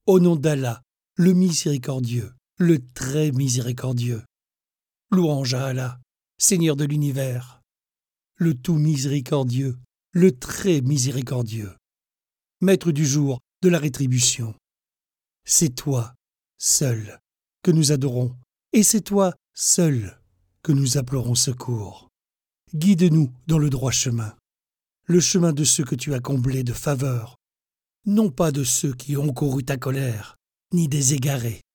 Au nom d'Allah, le miséricordieux, le très miséricordieux. Louange à Allah, Seigneur de l'univers, le tout miséricordieux, le très miséricordieux, Maître du jour, de la rétribution. C'est toi, seul, que nous adorons, et c'est toi, seul, que nous implorons secours. Guide-nous dans le droit chemin, le chemin de ceux que tu as comblés de faveurs, non pas de ceux qui ont couru ta colère, ni des égarés,